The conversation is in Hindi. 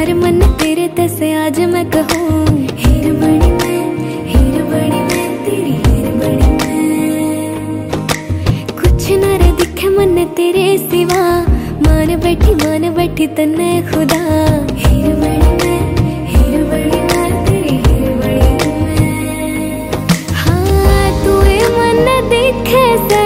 यार मन तेरे तसे आज मैं कहूँ, हीर बड़ी मैं, हीर बड़ी मैं, तेरी हीर बड़ी मैं। कुछ न रे दिखे मन तेरे सिवा, मान बैठी तन्ने खुदा। हीर बड़ी मैं, हीर बड़ी मैं, तेरी हीर बड़ी मैं। हाँ तू मन दिखे